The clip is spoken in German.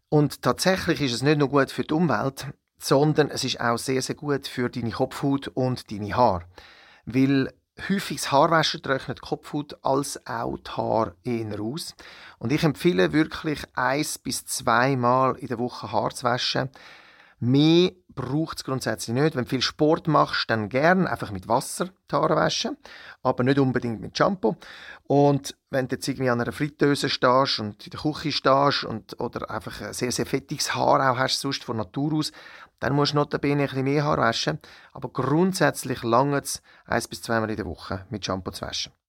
Und tatsächlich ist es nicht nur gut für die Umwelt, sondern es ist auch sehr, sehr gut für deine Kopfhaut und deine Haare. Weil häufiges Haarwaschen trocknet die Kopfhaut als auch die Haare eher aus. Und ich empfehle wirklich 1 bis 2 Mal in der Woche Haar zu waschen. Mehr braucht es grundsätzlich nicht. Wenn du viel Sport machst, dann gern einfach mit Wasser die Haare waschen, aber nicht unbedingt mit Shampoo. Und wenn du jetzt irgendwie an einer Fritteuse stehst und in der Küche stehst oder einfach ein sehr, sehr fettiges Haar auch hast, sonst von Natur aus, dann musst du notabene ein bisschen mehr Haar waschen. Aber grundsätzlich langt es 1 bis 2 Mal in der Woche mit Shampoo zu waschen.